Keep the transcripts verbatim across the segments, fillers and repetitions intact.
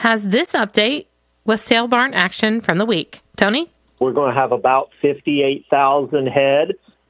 has this update with sale barn action from the week. Tony? We're going to have about fifty-eight thousand head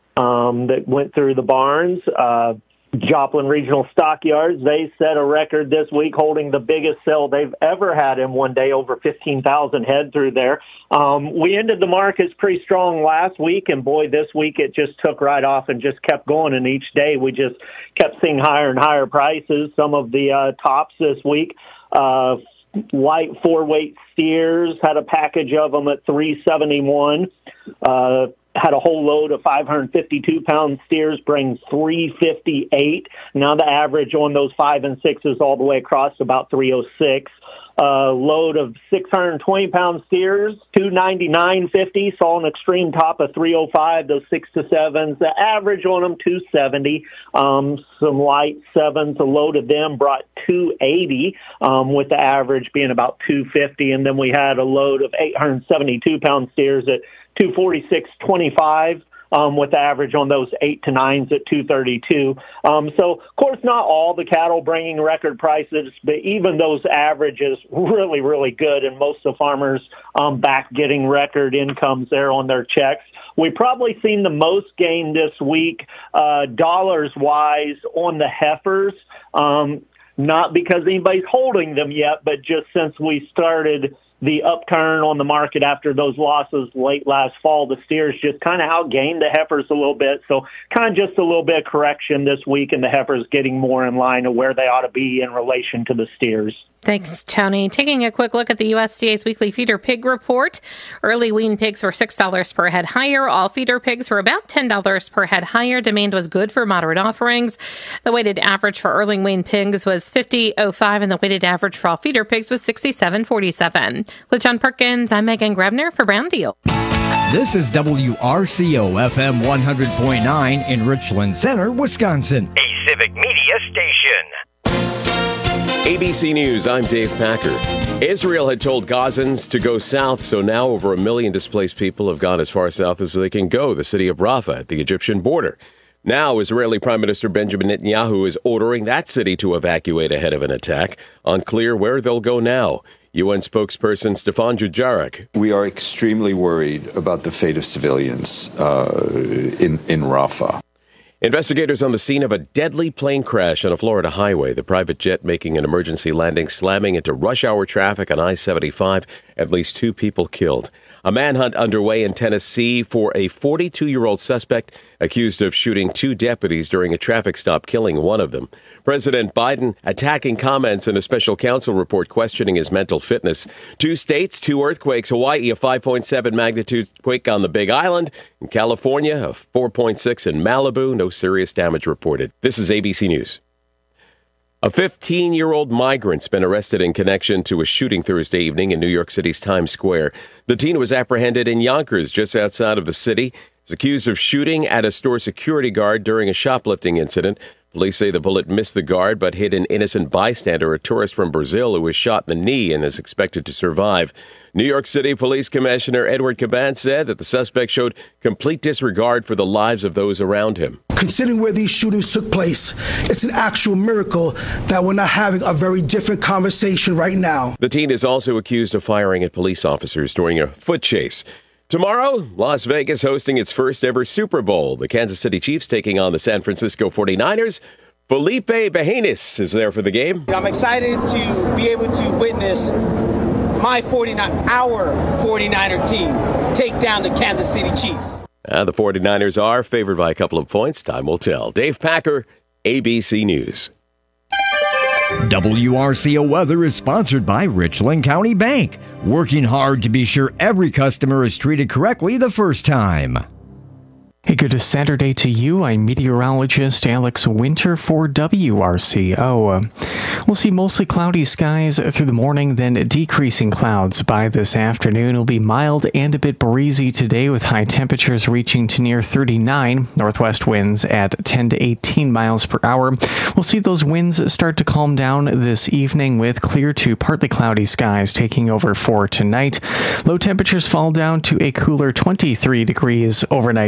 um, that went through the barns. Uh, Joplin Regional Stockyards, they set a record this week holding the biggest sale they've ever had in one day, over fifteen thousand head through there. Um, we ended the markets pretty strong last week, and boy, this week it just took right off and just kept going, and each day we just kept seeing higher and higher prices. Some of the uh, tops this week, uh, light four-weight steers, had a package of them at three seventy-one. Uh, had a whole load of five hundred fifty-two pound steers, bring three fifty-eight. Now the average on those five and sixes all the way across about three oh six. Uh, load of six hundred twenty pound steers, two ninety-nine fifty. Saw an extreme top of three oh five. Those six to sevens, the average on them two seventy. Um, some light sevens, a load of them brought two eighty, um, with the average being about two fifty. And then we had a load of eight hundred seventy-two pound steers at two forty-six twenty-five, um, with the average on those eight to nines at two thirty-two. Um, so, of course, not all the cattle bringing record prices, but even those averages really, really good, and most of the farmers um, back getting record incomes there on their checks. We've probably seen the most gain this week, uh, dollars-wise, on the heifers. Um, not because anybody's holding them yet, but just since we started the upturn on the market after those losses late last fall, the steers just kind of outgained the heifers a little bit. So kind of just a little bit of correction this week, and the heifers getting more in line of where they ought to be in relation to the steers. Thanks, Tony. Taking a quick look at the U S D A's weekly feeder pig report. Early wean pigs were six dollars per head higher. All feeder pigs were about ten dollars per head higher. Demand was good for moderate offerings. The weighted average for early wean pigs was fifty oh five, and the weighted average for all feeder pigs was sixty-seven forty-seven. With John Perkins, I'm Megan Grebner for Brown Deal. This is W R C O F M one hundred point nine in Richland Center, Wisconsin. A Civic Media station. A B C News, I'm Dave Packer. Israel had told Gazans to go south, so now over a million displaced people have gone as far south as they can go, the city of Rafah at the Egyptian border. Now, Israeli Prime Minister Benjamin Netanyahu is ordering that city to evacuate ahead of an attack. Unclear where they'll go now. U N spokesperson Stefan Dujarric. We are extremely worried about the fate of civilians uh, in, in Rafah. Investigators on the scene of a deadly plane crash on a Florida highway. The private jet making an emergency landing, slamming into rush hour traffic on I seventy-five. At least two people killed. A manhunt underway in Tennessee for a forty-two-year-old suspect accused of shooting two deputies during a traffic stop, killing one of them. President Biden attacking comments in a special counsel report questioning his mental fitness. Two states, two earthquakes. Hawaii, a five point seven magnitude quake on the Big Island. In California, a four point six in Malibu. No serious damage reported. This is A B C News. A fifteen-year-old migrant's been arrested in connection to a shooting Thursday evening in New York City's Times Square. The teen was apprehended in Yonkers, just outside of the city. He's accused of shooting at a store security guard during a shoplifting incident. Police say the bullet missed the guard but hit an innocent bystander, a tourist from Brazil who was shot in the knee and is expected to survive. New York City Police Commissioner Edward Caban said that the suspect showed complete disregard for the lives of those around him. Considering where these shootings took place, it's an actual miracle that we're not having a very different conversation right now. The teen is also accused of firing at police officers during a foot chase. Tomorrow, Las Vegas hosting its first ever Super Bowl. The Kansas City Chiefs taking on the San Francisco forty-niners. Felipe Bejanis is there for the game. I'm excited to be able to witness my forty-nine, our forty-niner team take down the Kansas City Chiefs. Uh, the forty-niners are favored by a couple of points. Time will tell. Dave Packer, A B C News. W R C O Weather is sponsored by Richland County Bank, working hard to be sure every customer is treated correctly the first time. Hey, good Saturday to you. I'm meteorologist Alex Winter for W R C O. We'll see mostly cloudy skies through the morning, then decreasing clouds by this afternoon. It'll be mild and a bit breezy today with high temperatures reaching to near thirty-nine. Northwest winds at ten to eighteen miles per hour. We'll see those winds start to calm down this evening with clear to partly cloudy skies taking over for tonight. Low temperatures fall down to a cooler twenty-three degrees overnight tonight.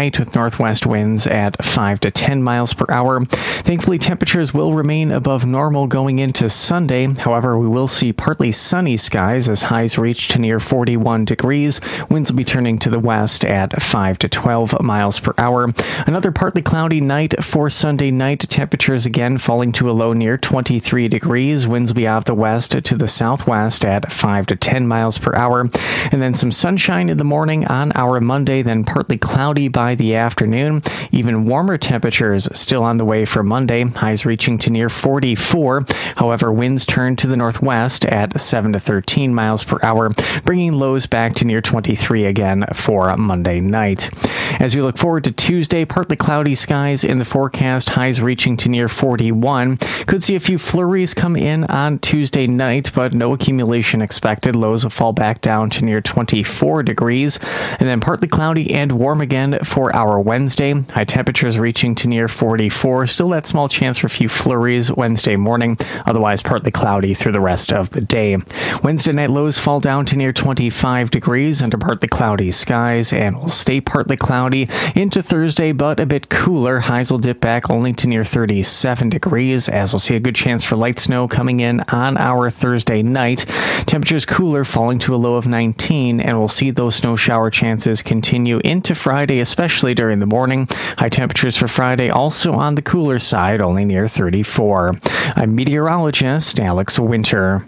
night with northwest winds at five to ten miles per hour. Thankfully, temperatures will remain above normal going into Sunday. However, we will see partly sunny skies as highs reach to near forty-one degrees. Winds will be turning to the west at five to twelve miles per hour. Another partly cloudy night for Sunday night. Temperatures again falling to a low near twenty-three degrees. Winds will be out of the west to the southwest at five to ten miles per hour. And then some sunshine in the morning on our Monday, then partly cloudy by the afternoon. Even warmer temperatures still on the way for Monday. Highs reaching to near forty-four. However, winds turn to the northwest at seven to thirteen miles per hour, bringing lows back to near twenty-three again for Monday night. As we look forward to Tuesday, partly cloudy skies in the forecast, highs reaching to near forty-one. Could see a few flurries come in on Tuesday night, but no accumulation expected. Lows will fall back down to near twenty-four degrees. And then partly cloudy and warm again for our Wednesday. High temperatures reaching to near forty-four. Still that small chance for a few flurries Wednesday morning. Otherwise partly cloudy through the rest of the day. Wednesday night lows fall down to near twenty-five degrees under partly cloudy skies, and will stay partly cloudy into Thursday, but a bit cooler. Highs will dip back only to near thirty-seven degrees, as we'll see a good chance for light snow coming in on our Thursday night. Temperatures cooler, falling to a low of nineteen, and we'll see those snow shower chances continue into Friday, especially during the morning. High temperatures for Friday also on the cooler side, only near thirty-four. I'm meteorologist Alex Winter.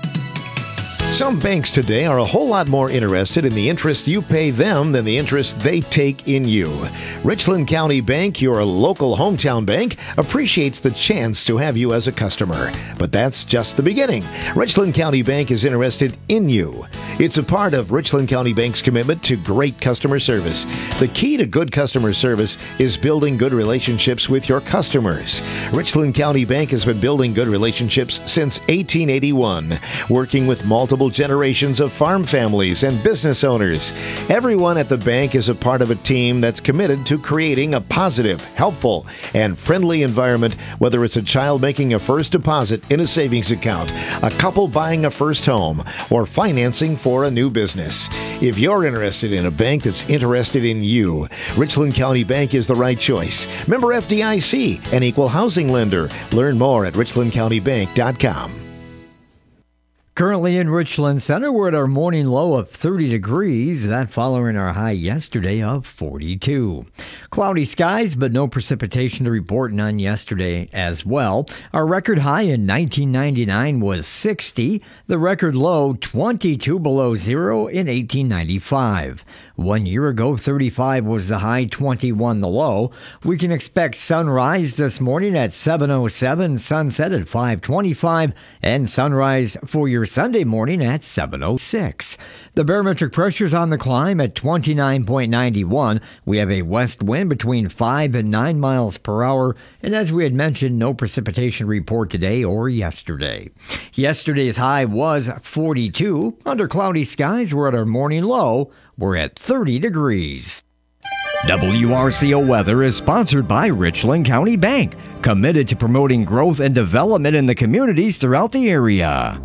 Some banks today are a whole lot more interested in the interest you pay them than the interest they take in you. Richland County Bank, your local hometown bank, appreciates the chance to have you as a customer. But that's just the beginning. Richland County Bank is interested in you. It's a part of Richland County Bank's commitment to great customer service. The key to good customer service is building good relationships with your customers. Richland County Bank has been building good relationships since eighteen eighty-one, working with multiple generations of farm families and business owners. Everyone at the bank is a part of a team that's committed to creating a positive, helpful, and friendly environment, whether it's a child making a first deposit in a savings account, a couple buying a first home, or financing for a new business. If you're interested in a bank that's interested in you, Richland County Bank is the right choice. Member F D I C, an equal housing lender. Learn more at richland county bank dot com. Currently in Richland Center, we're at our morning low of thirty degrees, that following our high yesterday of forty-two. Cloudy skies, but no precipitation to report, none yesterday as well. Our record high in nineteen ninety-nine was sixty, the record low twenty-two below zero in eighteen ninety-five. One year ago, thirty-five was the high, twenty-one the low. We can expect sunrise this morning at seven oh seven, sunset at five twenty-five, and sunrise for your Sunday morning at seven oh six. The barometric pressure's on the climb at twenty-nine point nine one. We have a west wind between five and nine miles per hour, and as we had mentioned, no precipitation report today or yesterday. Yesterday's high was forty-two. Under cloudy skies, we're at our morning low. We're at thirty degrees. W R C O Weather is sponsored by Richland County Bank, committed to promoting growth and development in the communities throughout the area.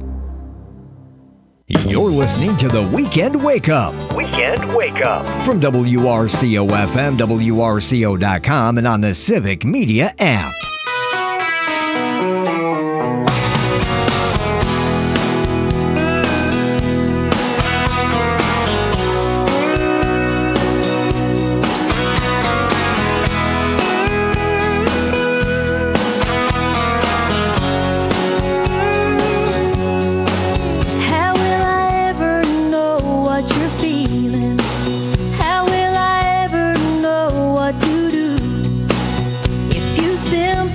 You're listening to the Weekend Wake Up. Weekend Wake Up. From W R C O F M, W R C O dot com, and on the Civic Media app. Simple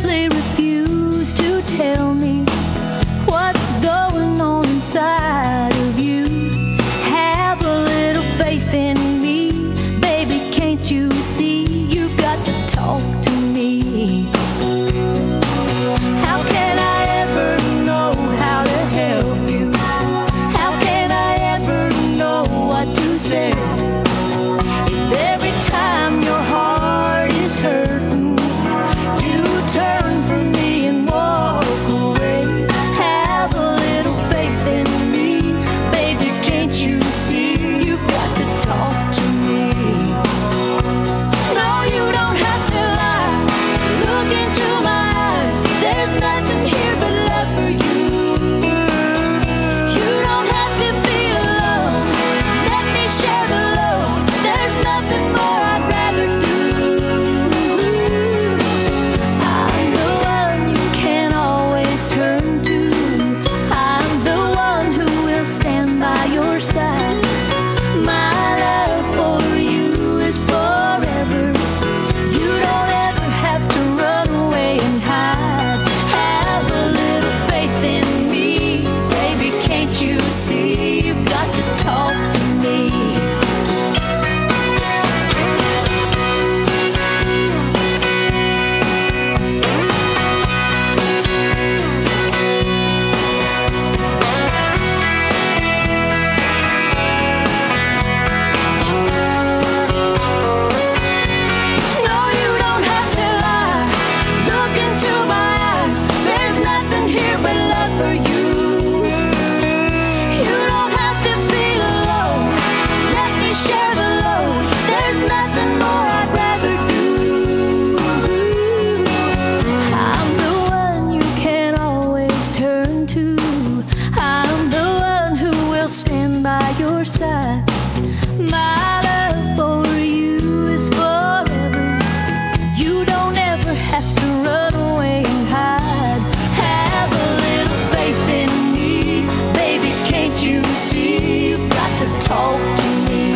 side. My love for you is forever. You don't ever have to run away and hide. Have a little faith in me, baby, can't you see? You've got to talk to me.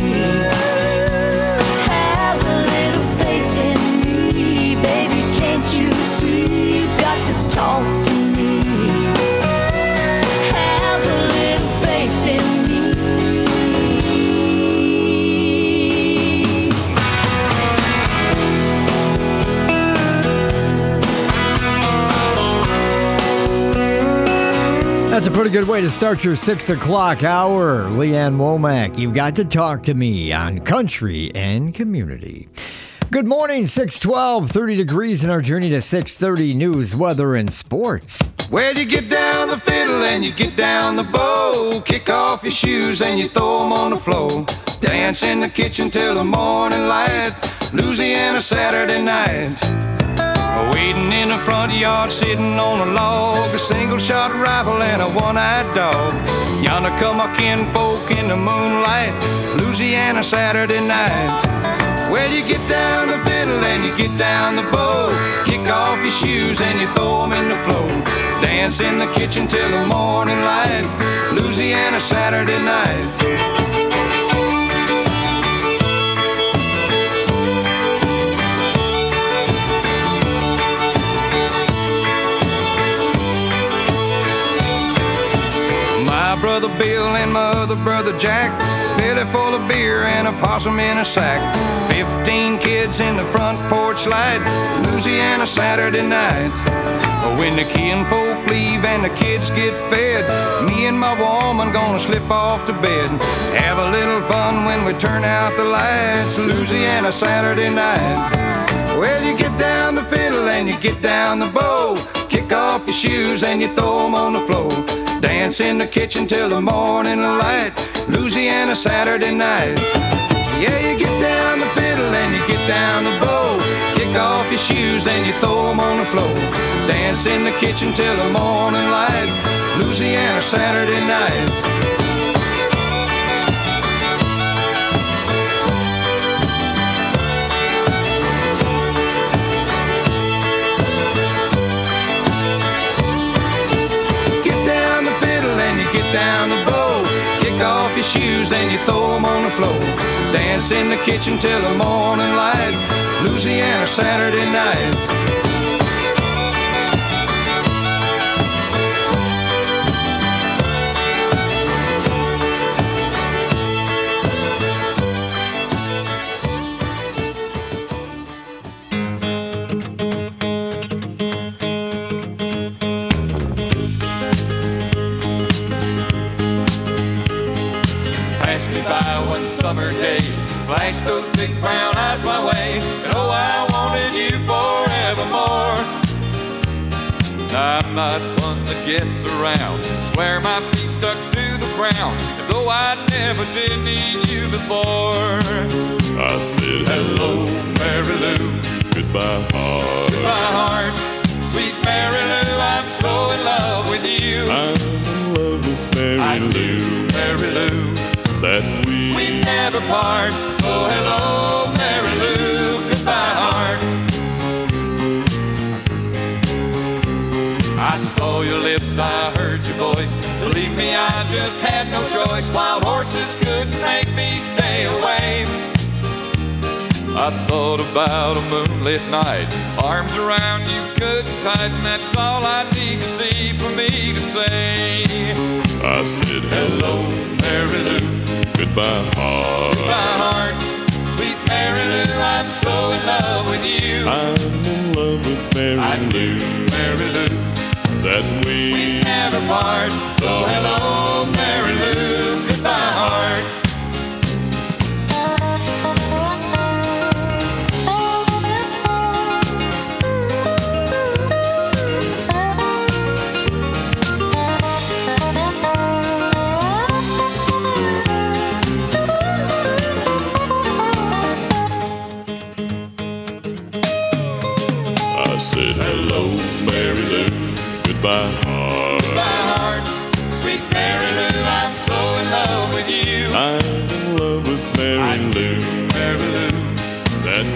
Have a little faith in me, baby, can't you see? You've got to talk to me. Have a little faith in me. That's a pretty good way to start your six o'clock hour. Leanne Womack, you've got to talk to me on Country and Community. Good morning, six twelve, thirty degrees in our journey to six thirty news, weather, and sports. Well, you get down the fiddle and you get down the bow. Kick off your shoes and you throw them on the floor. Dance in the kitchen till the morning light. Louisiana Saturday night. Waiting in the front yard, sitting on a log. A single-shot rifle and a one-eyed dog. Yonder come my kinfolk in the moonlight. Louisiana Saturday night. Well, you get down the fiddle and you get down the bow. Kick off your shoes and you throw them in the floor. Dance in the kitchen till the morning light. Louisiana Saturday night. My brother Bill and my other brother Jack, belly full of beer and a possum in a sack. Fifteen kids in the front porch light, Louisiana Saturday night. When the kinfolk leave and the kids get fed, me and my woman gonna slip off to bed. Have a little fun when we turn out the lights, Louisiana Saturday night. Well, you get down the fiddle and you get down the bow. Kick off your shoes and you throw them on the floor. Dance in the kitchen till the morning light, Louisiana Saturday night. Yeah, you get down the fiddle and you get down the bow. Kick off your shoes and you throw them on the floor. Dance in the kitchen till the morning light, Louisiana Saturday night. Down the bow, kick off your shoes and you throw them on the floor. Dance in the kitchen till the morning light, Louisiana Saturday night. Summer day, flash those big brown eyes my way, and oh, I wanted you forevermore. I'm not one that gets around, swear my feet stuck to the ground, and though I never did need you before. I said hello, Mary Lou, goodbye heart, goodbye heart, sweet Mary Lou, I'm so in love with you. I'm in love with Mary Lou, I knew, Mary Lou, that we we never part. So hello, Mary Lou, goodbye heart. I saw your lips, I heard your voice. Believe me, I just had no choice. Wild horses couldn't make me stay away. I thought about a moonlit night, arms around you good and tight, and that's all I need to see for me to say. I said hello, Mary Lou, goodbye heart, goodbye heart, sweet Mary Lou, I'm so in love with you. I'm in love with Mary Lou, I knew, Mary Lou, that we we never part. So hello, Mary Lou, goodbye heart. Said hello, Mary Lou, goodbye heart, goodbye heart, sweet Mary Lou, I'm so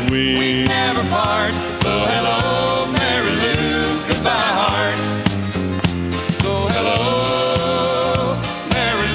we never part. So hello, Mary Lou, goodbye heart. So hello, Mary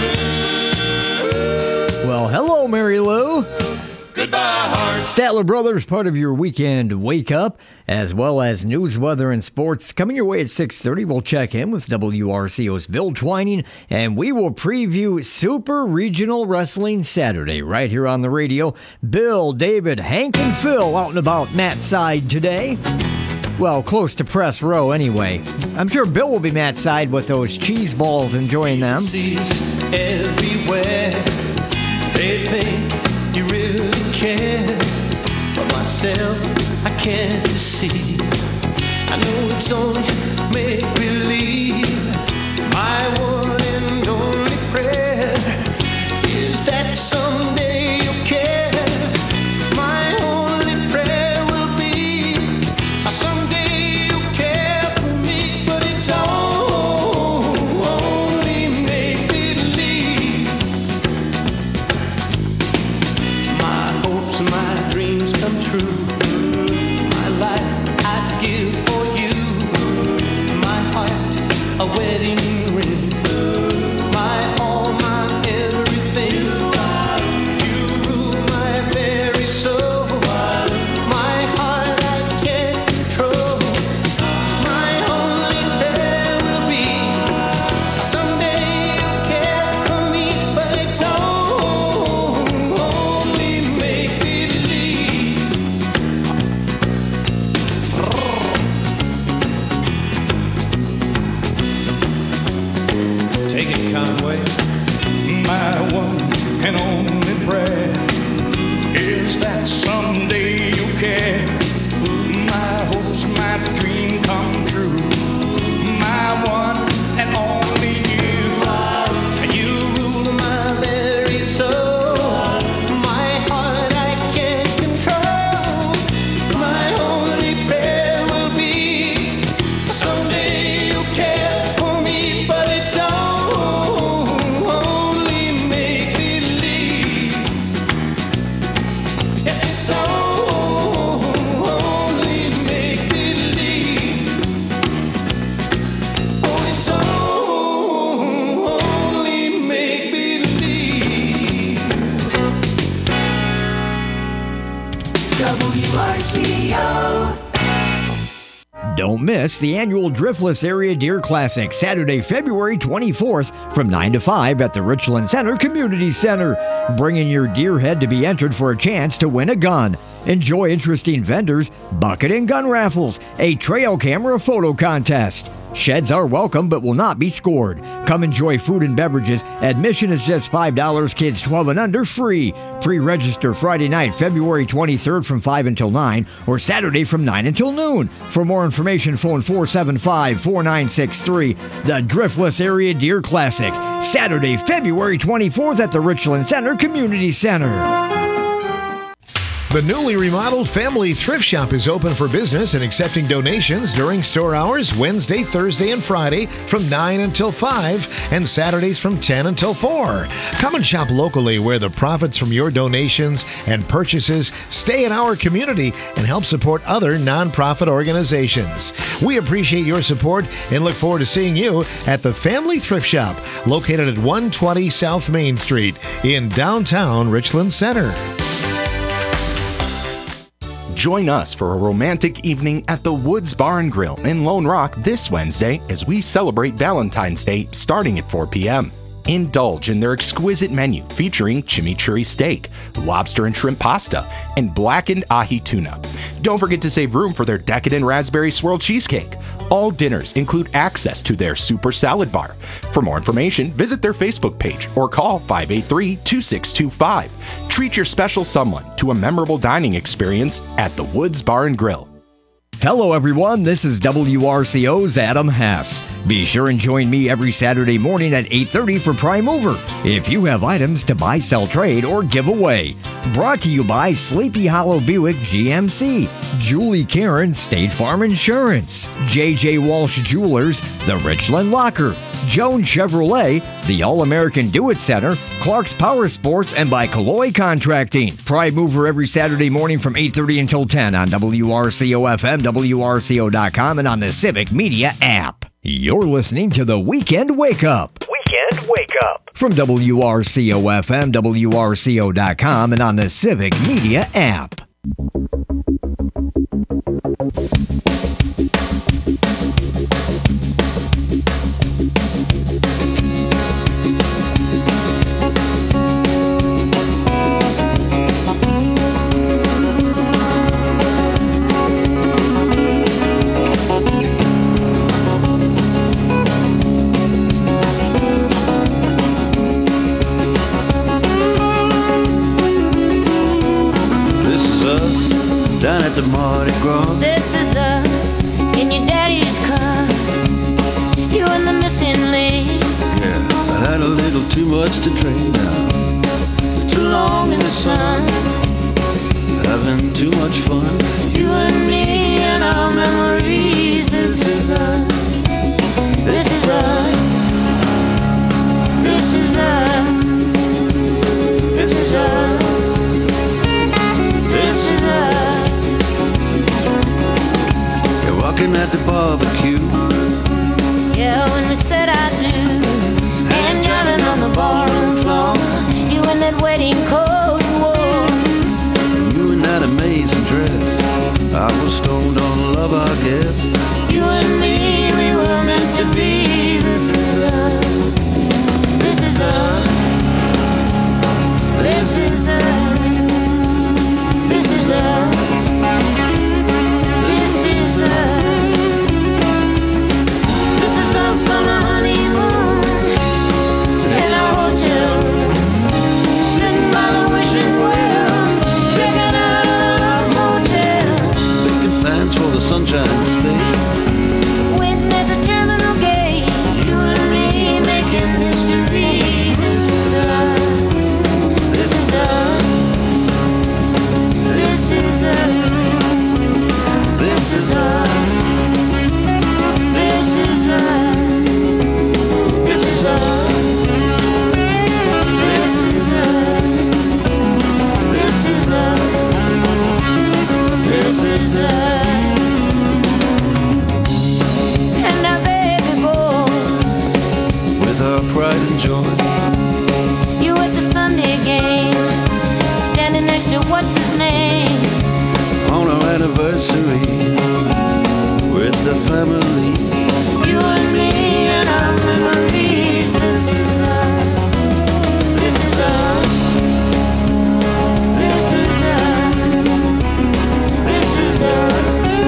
Lou. Well, hello, Mary Lou. Goodbye heart. Statler Brothers, part of your weekend wake up, as well as news, weather, and sports. Coming your way at six thirty, we'll check in with W R C O's Bill Twining, and we will preview Super Regional Wrestling Saturday right here on the radio. Bill, David, Hank, and Phil out and about Matt's side today. Well, close to press row anyway. I'm sure Bill will be Matt's side with those cheese balls, enjoying them. Everywhere they think you really care, but myself I can't deceive. I know it's only make believe. My one and only prayer is that someday you'll care. My only prayer will be someday you'll care for me, but it's all only make believe. My hopes and my dreams come true. My life I'd give for you. My heart, a wedding ring. My all, my everything. You rule my very soul. My heart I can't control. My only prayer will be someday you'll care for me, but it's all only make believe. Take it, Conway. My one and only prayer is that someday you'll care. My hopes, my dream come true. My one and only you. You rule my very soul. My heart I can't control. My only prayer will be someday you'll care for me, but it's all only make believe. Yes, it's all only make believe. Oh, it's all only make believe. W R C O. Don't miss the annual Driftless Area Deer Classic, Saturday, February twenty-fourth from nine to five at the Richland Center Community Center. Bring in your deer head to be entered for a chance to win a gun. Enjoy interesting vendors, bucket and gun raffles, a trail camera photo contest. Sheds are welcome but will not be scored. Come enjoy food and beverages. Admission is just five dollars. Kids twelve and under free. Pre-register Friday night, February twenty-third from five until nine, or Saturday from nine until noon. For more information, phone four seven five, four nine six three. The Driftless Area Deer Classic, Saturday, February twenty-fourth at the Richland Center Community Center. The newly remodeled Family Thrift Shop is open for business and accepting donations during store hours Wednesday, Thursday, and Friday from nine until five and Saturdays from ten until four. Come and shop locally where the profits from your donations and purchases stay in our community and help support other nonprofit organizations. We appreciate your support and look forward to seeing you at the Family Thrift Shop located at one twenty South Main Street in downtown Richland Center. Join us for a romantic evening at the Woods Bar and Grill in Lone Rock this Wednesday as we celebrate Valentine's Day starting at four p.m. Indulge in their exquisite menu featuring chimichurri steak, lobster and shrimp pasta, and blackened ahi tuna. Don't forget to save room for their decadent raspberry swirl cheesecake. All dinners include access to their super salad bar. For more information, visit their Facebook page or call five eight three, two six two five. Treat your special someone to a memorable dining experience at the Woods Bar and Grill. Hello, everyone. This is W R C O's Adam Hess. Be sure and join me every Saturday morning at eight thirty for Prime Mover. If you have items to buy, sell, trade, or give away, Brought to you by Sleepy Hollow Buick G M C, Julie Karen State Farm Insurance, J J Walsh Jewelers, The Richland Locker, Jones Chevrolet, the All-American Do It Center, Clark's Power Sports, and by Calloy Contracting. Pride Mover every Saturday morning from eight thirty until ten on W R C O F M, W R C O dot com, and on the Civic Media app. You're listening to the Weekend Wake Up. Weekend Wake Up. From W R C O F M, W R C O dot com, and on the Civic Media app. Down at the Mardi Gras. This is us in your daddy's car. You and the missing link. Yeah, I had a little too much to drink now. Too long in the sun. Having too much fun. You and me and our memories. This is us. This is us. This is us. This is us. This is us. Walking at the barbecue. Yeah, when we said I do. And driving on the barroom floor. You in that wedding coat you wore. You in that amazing dress. I was stoned on love, I guess. You and me, we were meant to be. This is us. This is us. This is us. This is us. This is us. On a honeymoon in our hotel room, sitting by the wishing well, checking out a motel, making plans for the Sunshine State, waiting at the terminal gate. You and me making history. This is us. This is us. This is us. This is us. This is us. And our baby boy, with her pride and joy. You at the Sunday game, standing next to what's his name, on our anniversary, with the family. You and me and our memories. This is us. This is us. This is us. This is us.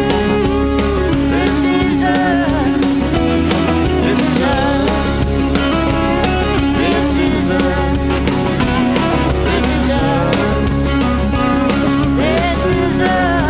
This is us. This is us. This is us. This is us. This is us.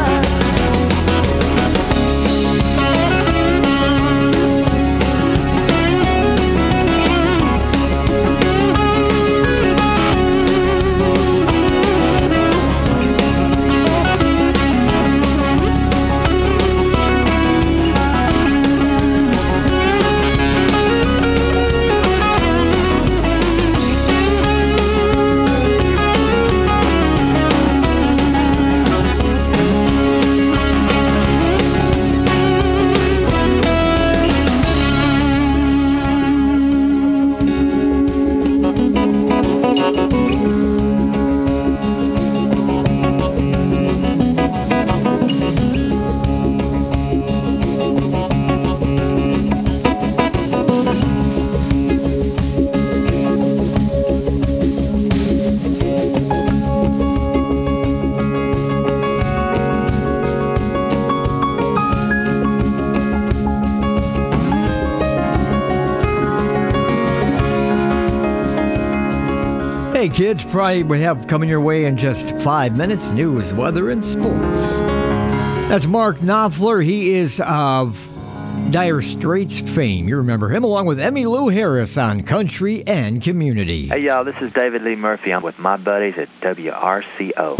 Hey kids, probably we have coming your way in just five minutes, news, weather, and sports. That's Mark Knopfler. He is uh, Dire Straits fame. You remember him along with Emmylou Harris on Country and Community. Hey, y'all, this is David Lee Murphy. I'm with my buddies at W R C O.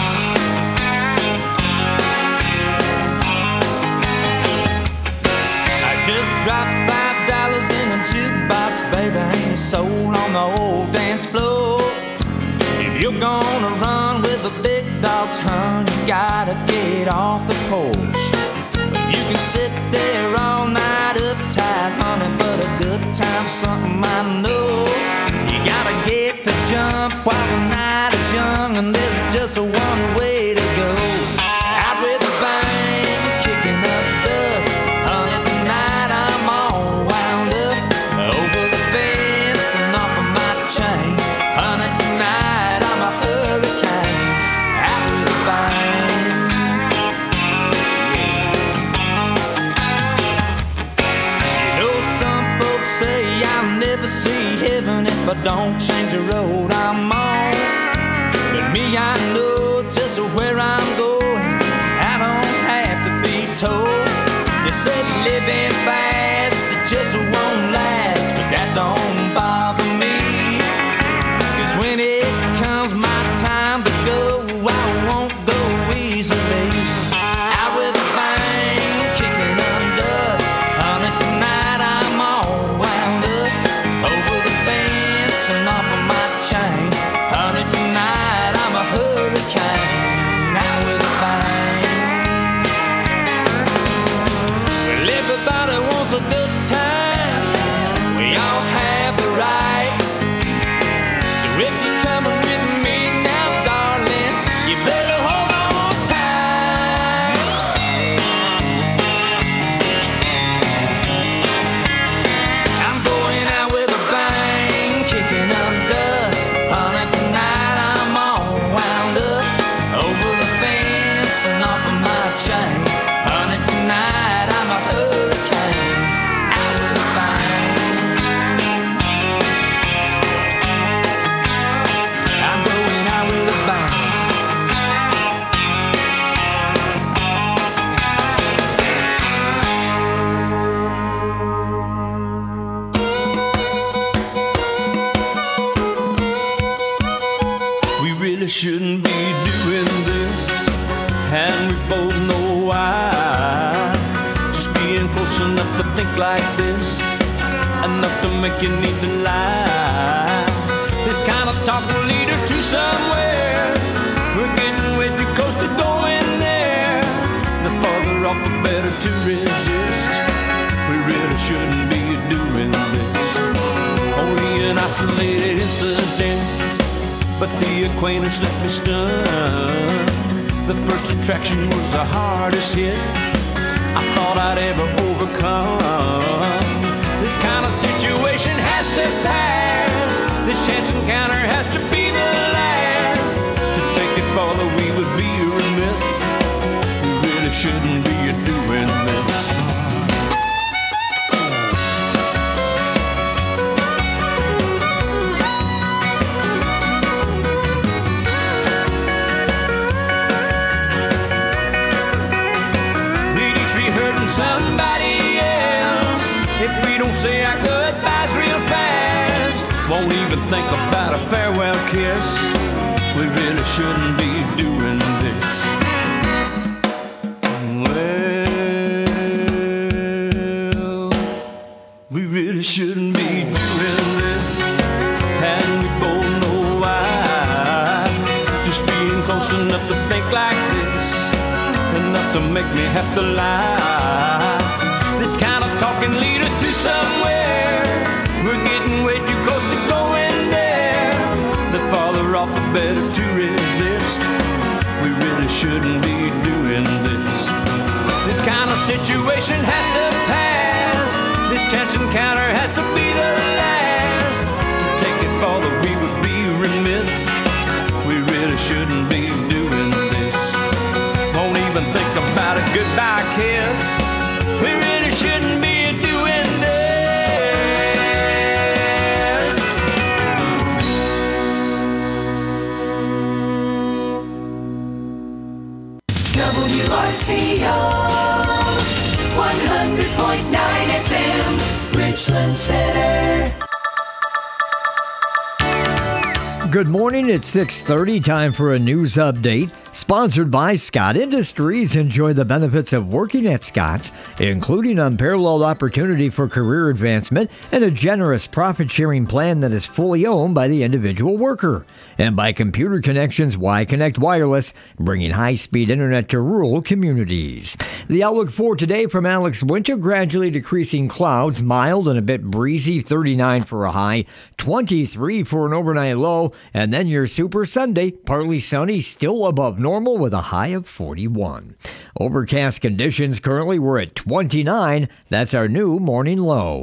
I just dropped five dollars in a jukebox, baby, ain't a soul on the old dance floor. If you're gonna run with the big dogs, hun, you gotta get off the porch. You can sit there all night uptight, honey, but a good time's something I know. You gotta get the jump while the night is young, and there's just one way to go. Out with a bang, kicking up dust, honey, tonight I'm all wound up. Over the fence and off of my chain, honey, tonight I'm a hurricane. Out with a bang. Say I'll never see heaven if I don't change the road I'm on. But me, I know just where I'm going. I don't have to be told. They said living fast, it just won't last, but that don't bother me. 'Cause when it comes my time to go, I won't go easily. Out with a bang, kicking up dust, honey, tonight I'm all wound up. Over the fence and off of my chain, honey, tonight I'm a hurricane. Out with a bang. Well, everybody wants a good time, we all have the right. So if you're coming with me now, darling, you better hold on tight. I'm going out with a bang, kicking up dust, honey, tonight I'm all wound up. Over the fence and off of my chain, honey, tonight I'm a hurricane. Out with a bang. I'm going out with a bang. We really shouldn't be doing this, and we both know why. Just being close enough to think like this, enough to make you need to lie. This kind of talk will lead us to somewhere. We're getting way too close to going there. The farther off, the better to resist. We really shouldn't be doing this. Only an isolated incident, but the acquaintance left me stunned. The first attraction was the hardest hit I thought I'd ever overcome. This kind of situation has to pass. This chance encounter has to be the last. To take it further, we would be remiss. We really shouldn't be doing this. We'd each be hurting somebody else if we don't say our goodbyes real fast. Won't even think about a farewell kiss. We really shouldn't be doing this. Well, we really shouldn't be doing this, and we both know why. Just being close enough to think like this, enough to make me have to lie. This kind of talk can lead us to somewhere. We're getting way too close to going there. The farther off, the better to resist. We really shouldn't be doing this. This kind of situation has to pass. This chance encounter has to be the last. To take it further, we would be remiss. We really shouldn't be doing this. Won't even think about a goodbye kiss. We really shouldn't be doing this. W R C O one hundred point nine Richland Center. Good morning. It's six thirty. Time for a news update. Sponsored by Scott Industries. Enjoy the benefits of working at Scott's, including unparalleled opportunity for career advancement and a generous profit-sharing plan that is fully owned by the individual worker. And by Computer Connections Y-Connect Wireless, bringing high-speed internet to rural communities. The outlook for today from Alex Winter: gradually decreasing clouds, mild and a bit breezy, thirty-nine for a high, twenty-three for an overnight low, and then your Super Sunday, partly sunny, still above normal with a high of forty-one. Overcast conditions currently we're at twenty-nine. That's our new morning low.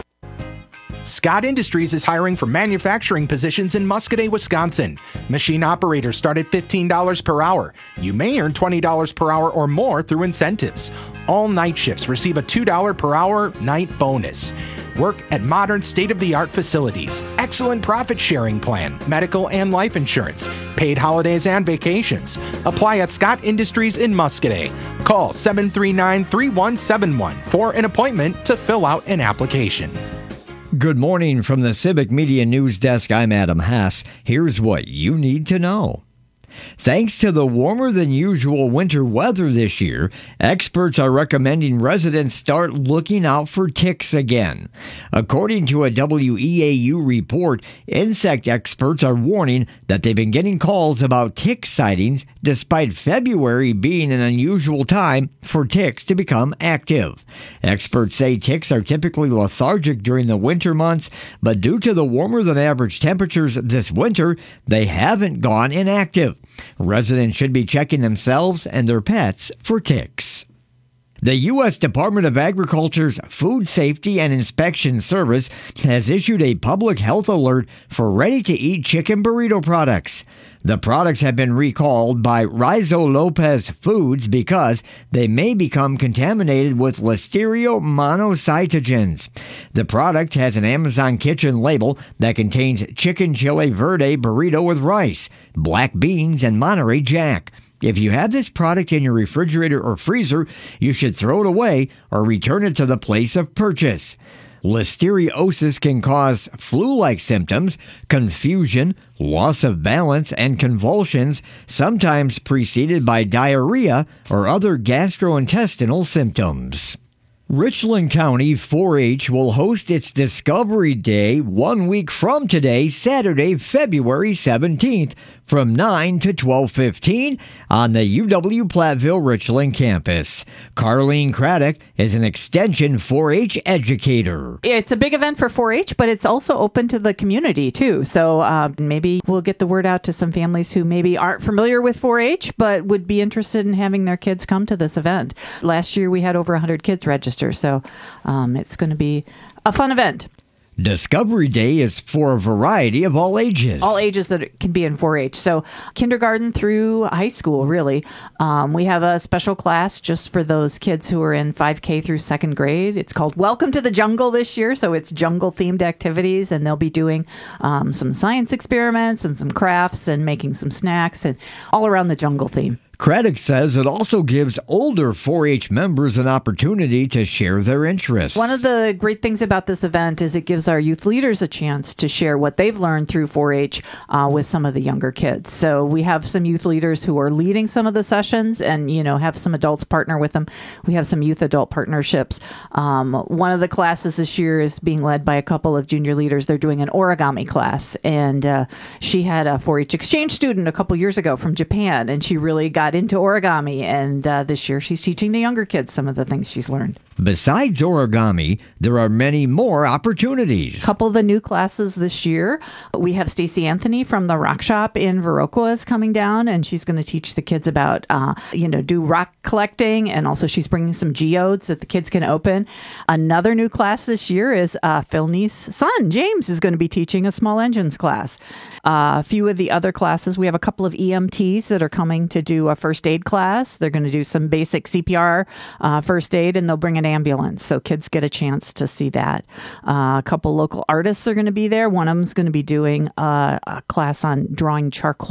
Scott Industries is hiring for manufacturing positions in Muscoda, Wisconsin. Machine operators start at fifteen dollars per hour. You may earn twenty dollars per hour or more through incentives. All night shifts receive a two dollars per hour night bonus. Work at modern state-of-the-art facilities. Excellent profit sharing plan, medical and life insurance, paid holidays and vacations. Apply at Scott Industries in Muscoda. Call seven three nine, three one seven one for an appointment to fill out an application. Good morning from the Civic Media News Desk. I'm Adam Hess. Here's what you need to know. Thanks to the warmer than usual winter weather this year, experts are recommending residents start looking out for ticks again. According to a W E A U report, insect experts are warning that they've been getting calls about tick sightings despite February being an unusual time for ticks to become active. Experts say ticks are typically lethargic during the winter months, but due to the warmer than average temperatures this winter, they haven't gone inactive. Residents should be checking themselves and their pets for ticks. The U S Department of Agriculture's Food Safety and Inspection Service has issued a public health alert for ready-to-eat chicken burrito products. The products have been recalled by Rizo Lopez Foods because they may become contaminated with Listeria monocytogenes. The product has an Amazon Kitchen label that contains chicken chile verde burrito with rice, black beans, and Monterey Jack. If you have this product in your refrigerator or freezer, you should throw it away or return it to the place of purchase. Listeriosis can cause flu-like symptoms, confusion, loss of balance, and convulsions, sometimes preceded by diarrhea or other gastrointestinal symptoms. Richland County four H will host its Discovery Day one week from today, Saturday, February seventeenth, from nine to twelve fifteen on the U W Platteville Richland campus. Carlene Craddock is an Extension four H educator. It's a big event for four H, but it's also open to the community, too. So uh, maybe we'll get the word out to some families who maybe aren't familiar with four H, but would be interested in having their kids come to this event. Last year, we had over one hundred kids register, so um, it's going to be a fun event. Discovery Day is for a variety of all ages. All ages that can be in four H. So kindergarten through high school, really. Um, we have a special class just for those kids who are in five K through second grade. It's called Welcome to the Jungle this year. So it's jungle-themed activities, and they'll be doing um, some science experiments and some crafts and making some snacks and all around the jungle theme. Craddock says it also gives older four H members an opportunity to share their interests. One of the great things about this event is it gives our youth leaders a chance to share what they've learned through four H uh, with some of the younger kids. So we have some youth leaders who are leading some of the sessions and, you know, have some adults partner with them. We have some youth-adult partnerships. Um, one of the classes this year is being led by a couple of junior leaders. They're doing an origami class, and uh, she had a four H exchange student a couple years ago from Japan, and she really got into origami, and uh, this year she's teaching the younger kids some of the things she's learned. Besides origami, there are many more opportunities. A couple of the new classes this year. We have Stacey Anthony from the Rock Shop in Viroqua is coming down, and she's going to teach the kids about, uh, you know, do rock collecting, and also she's bringing some geodes that the kids can open. Another new class this year is uh, Phil Nee's son, James, is going to be teaching a small engines class. Uh, a few of the other classes, we have a couple of E M Ts that are coming to do a first aid class. They're going to do some basic C P R uh, first aid, and they'll bring an ambulance, so kids get a chance to see that. Uh, a couple local artists are going to be there. One of them's going to be doing uh, a class on drawing charcoal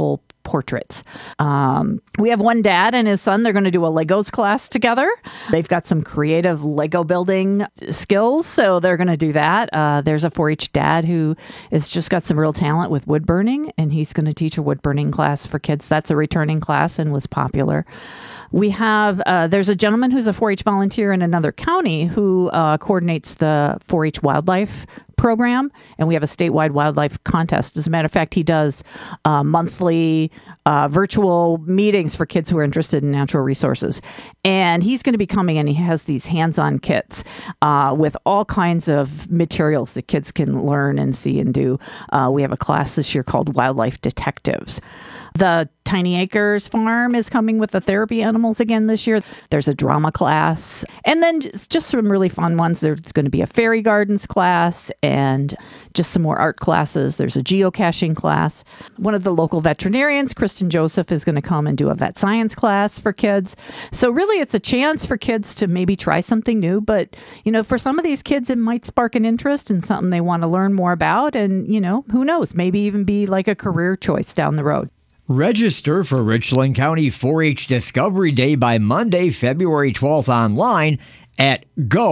portraits. Um, we have one dad and his son. They're going to do a Legos class together. They've got some creative Lego building skills, so they're going to do that. Uh, there's a four H dad who has just got some real talent with wood burning, and he's going to teach a wood burning class for kids. That's a returning class and was popular. We have, uh, there's a gentleman who's a four H volunteer in another county who uh, coordinates the four H wildlife program, and we have a statewide wildlife contest. As a matter of fact, he does uh, monthly uh, virtual meetings for kids who are interested in natural resources. And he's going to be coming, and he has these hands-on kits uh, with all kinds of materials that kids can learn and see and do. Uh, we have a class this year called Wildlife Detectives. The Tiny Acres Farm is coming with the therapy animals again this year. There's a drama class. And then just, just some really fun ones. There's going to be a fairy gardens class and just some more art classes. There's a geocaching class. One of the local veterinarians, Kristen Joseph, is going to come and do a vet science class for kids. So really, it's a chance for kids to maybe try something new. But, you know, for some of these kids, it might spark an interest in something they want to learn more about. And, you know, who knows, maybe even be like a career choice down the road. Register for Richland County four H Discovery Day by Monday, February twelfth online at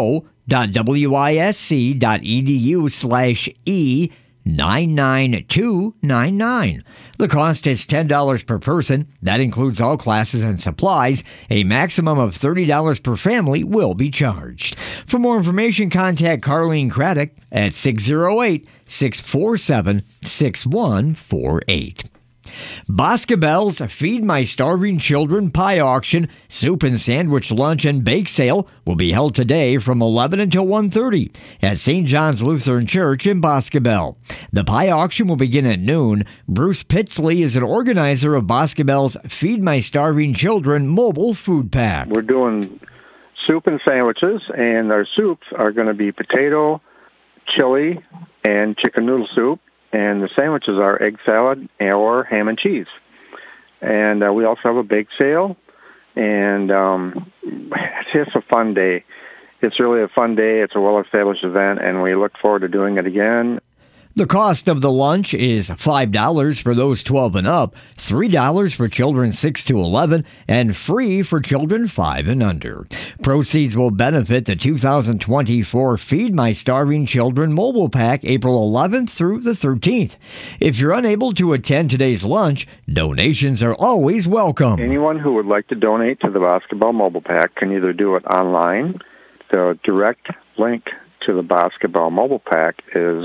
go.wisc.edu slash E nine nine two nine nine. The cost is ten dollars per person. That includes all classes and supplies. A maximum of thirty dollars per family will be charged. For more information, contact Carlene Craddock at six oh eight, six four seven, six one four eight. Boscobel's Feed My Starving Children Pie Auction, Soup and Sandwich Lunch and Bake Sale will be held today from eleven until one thirty at Saint John's Lutheran Church in Boscobel. The pie auction will begin at noon. Bruce Pitsley is an organizer of Boscobel's Feed My Starving Children mobile food pack. We're doing soup and sandwiches, and our soups are going to be potato, chili, and chicken noodle soup. And the sandwiches are egg salad or ham and cheese. And uh, we also have a bake sale. And um, it's just a fun day. It's really a fun day. It's a well-established event, and we look forward to doing it again. The cost of the lunch is five dollars for those twelve and up, three dollars for children six to eleven, and free for children five and under. Proceeds will benefit the two thousand twenty-four Feed My Starving Children mobile pack April eleventh through the thirteenth. If you're unable to attend today's lunch, donations are always welcome. Anyone who would like to donate to the Boscobel mobile pack can either do it online. The direct link to the Boscobel mobile pack is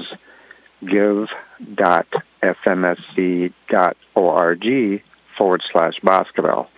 give.fmsc.org forward slash Boscobel.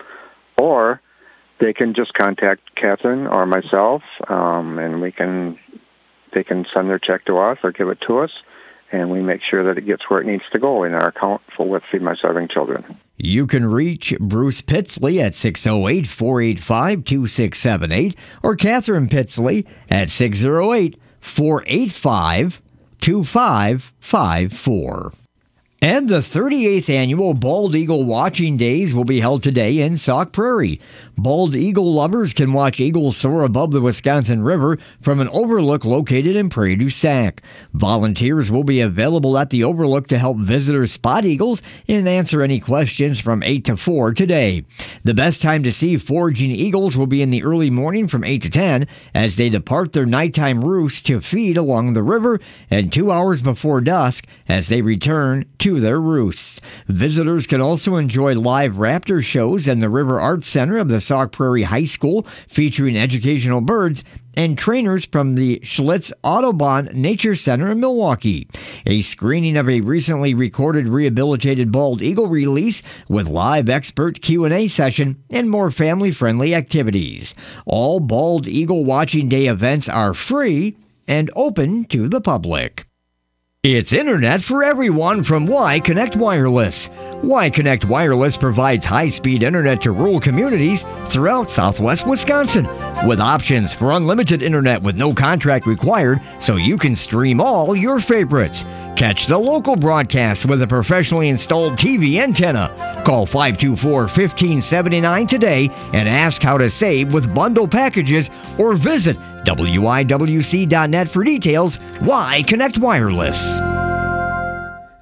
Or they can just contact Catherine or myself, um, and we can they can send their check to us or give it to us, and we make sure that it gets where it needs to go in our account for with Feed My Starving Children. You can reach Bruce Pitsley at six oh eight, four eight five, two six seven eight or Catherine Pitsley at six oh eight, four eight five, two five five four. And the thirty-eighth annual Bald Eagle Watching Days will be held today in Sauk Prairie. Bald eagle lovers can watch eagles soar above the Wisconsin River from an overlook located in Prairie du Sac. Volunteers will be available at the overlook to help visitors spot eagles and answer any questions from eight to four today. The best time to see foraging eagles will be in the early morning from eight to ten as they depart their nighttime roosts to feed along the river, and two hours before dusk as they return to their roosts. Visitors can also enjoy live raptor shows in the River Arts Center of the Sauk Prairie High School featuring educational birds and trainers from the Schlitz Audubon Nature Center in Milwaukee. A screening of a recently recorded rehabilitated bald eagle release with live expert Q and A session and more family-friendly activities. All Bald Eagle Watching Day events are free and open to the public. It's internet for everyone from Y Connect Wireless. Y Connect Wireless provides high-speed internet to rural communities throughout southwest Wisconsin, with options for unlimited internet with no contract required so you can stream all your favorites. Catch the local broadcast with a professionally installed T V antenna. Call five two four, one five seven nine today and ask how to save with bundle packages, or visit W I W C dot net for details. Y Connect Wireless.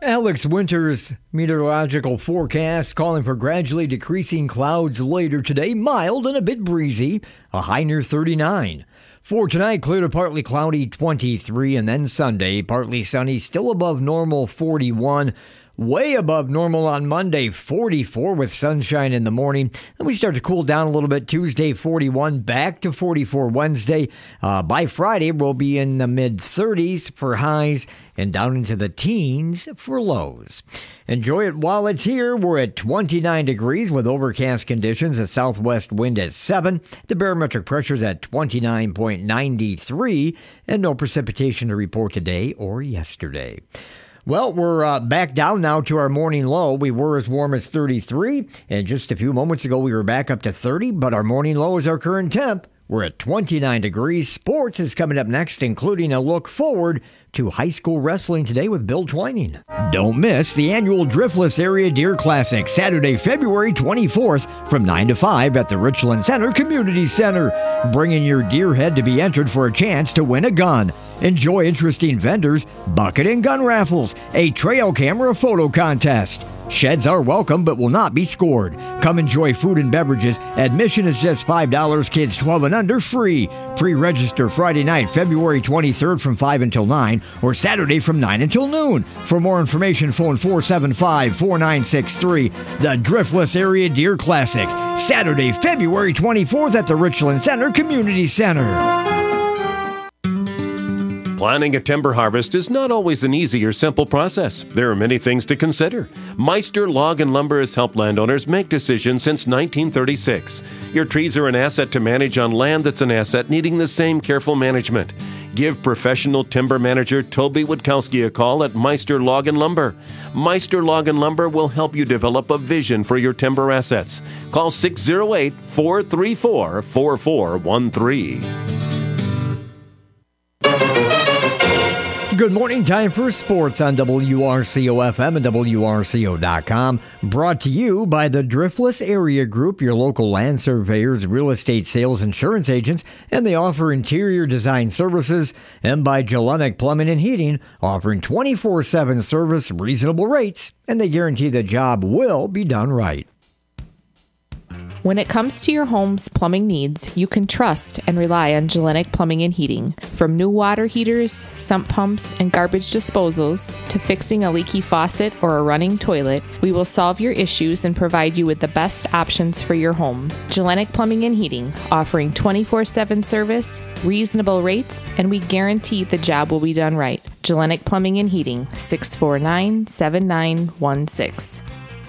Alex Winter's meteorological forecast calling for gradually decreasing clouds later today, mild and a bit breezy, a high near thirty-nine. For tonight, clear to partly cloudy, twenty-three, and then Sunday, partly sunny, still above normal, forty-one. Way above normal on Monday, forty-four with sunshine in the morning. Then we start to cool down a little bit. Tuesday, forty-one, back to forty-four Wednesday. Uh, by Friday, we'll be in the mid-thirties for highs and down into the teens for lows. Enjoy it while it's here. We're at twenty-nine degrees with overcast conditions, a southwest wind at seven. The barometric pressure's at twenty-nine point nine three, and no precipitation to report today or yesterday. Well, we're uh, back down now to our morning low. We were as warm as thirty-three, and just a few moments ago we were back up to thirty, but our morning low is our current temp. We're at twenty-nine degrees. Sports is coming up next, including a look forward to high school wrestling today with Bill Twining. Don't miss the annual Driftless Area Deer Classic, Saturday, February twenty-fourth from nine to five at the Richland Center Community Center. Bring in your deer head to be entered for a chance to win a gun. Enjoy interesting vendors, bucket and gun raffles, a trail camera photo contest. Sheds are welcome but will not be scored. Come enjoy food and beverages. Admission is just five dollars. Kids twelve and under free. Pre-register Friday night, February twenty-third from five until nine, or Saturday from nine until noon. For more information, phone four seven five, four nine six three. The Driftless Area Deer Classic, Saturday, February twenty-fourth at the Richland Center Community Center. Planning a timber harvest is not always an easy or simple process. There are many things to consider. Meister Log and Lumber has helped landowners make decisions since nineteen thirty-six. Your trees are an asset to manage on land that's an asset needing the same careful management. Give professional timber manager Toby Witkowski a call at Meister Log and Lumber. Meister Log and Lumber will help you develop a vision for your timber assets. Call six oh eight, four three four, four four one three. Good morning, time for sports on W R C O F M and W R C O dot com. Brought to you by the Driftless Area Group, your local land surveyors, real estate sales, insurance agents, and they offer interior design services. And by Jelenic Plumbing and Heating, offering twenty-four seven service, reasonable rates, and they guarantee the job will be done right. When it comes to your home's plumbing needs, you can trust and rely on Jelenic Plumbing and Heating. From new water heaters, sump pumps, and garbage disposals, to fixing a leaky faucet or a running toilet, we will solve your issues and provide you with the best options for your home. Jelenic Plumbing and Heating, offering twenty-four seven service, reasonable rates, and we guarantee the job will be done right. Jelenic Plumbing and Heating, six four nine, seven nine one six.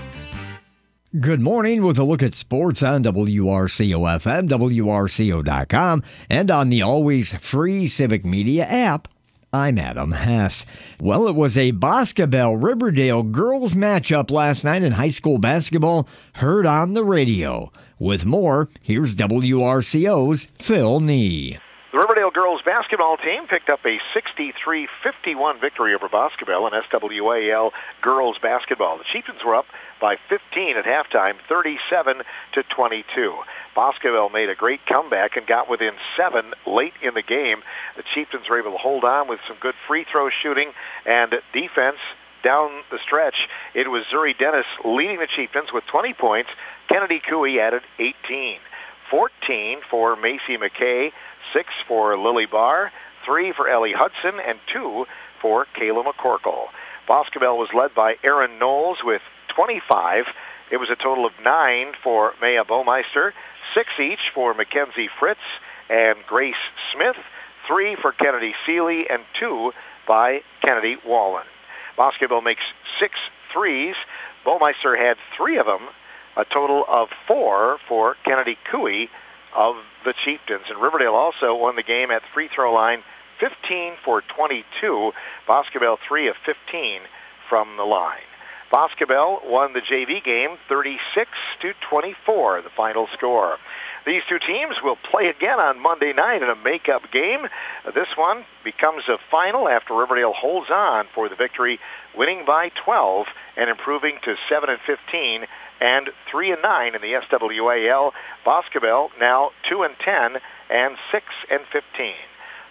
Good morning with a look at sports on W R C O F M, W R C O dot com, and on the always free Civic Media app. I'm Adam Hess. Well, it was a Boscobel Riverdale girls matchup last night in high school basketball, heard on the radio. With more, here's W R C O's Phil Nee. The Riverdale girls basketball team picked up a sixty-three fifty-one victory over Boscobel in S W A L girls basketball. The Chieftains were up by fifteen at halftime, thirty-seven to twenty-two. Boscobel made a great comeback and got within seven late in the game. The Chieftains were able to hold on with some good free throw shooting and defense down the stretch. It was Zuri Dennis leading the Chieftains with twenty points. Kennedy Cooey added eighteen. fourteen for Macy McKay, six for Lily Barr, three for Ellie Hudson, and two for Kayla McCorkle. Boscobel was led by Aaron Knowles with twenty-five. It was a total of nine for Maya Baumeister, six each for Mackenzie Fritz and Grace Smith, three for Kennedy Seeley, and two by Kennedy Wallen. Boscobel makes six threes. Baumeister had three of them, a total of four for Kennedy Cooey of the Chieftains. And Riverdale also won the game at the free throw line, fifteen for twenty-two. Boscobel three of fifteen from the line. Boscobel won the J V game thirty-six to twenty-four, the final score. These two teams will play again on Monday night in a makeup game. This one becomes a final after Riverdale holds on for the victory, winning by twelve and improving to seven and fifteen and three and nine in the S W A L. Boscobel now two and ten and six and fifteen.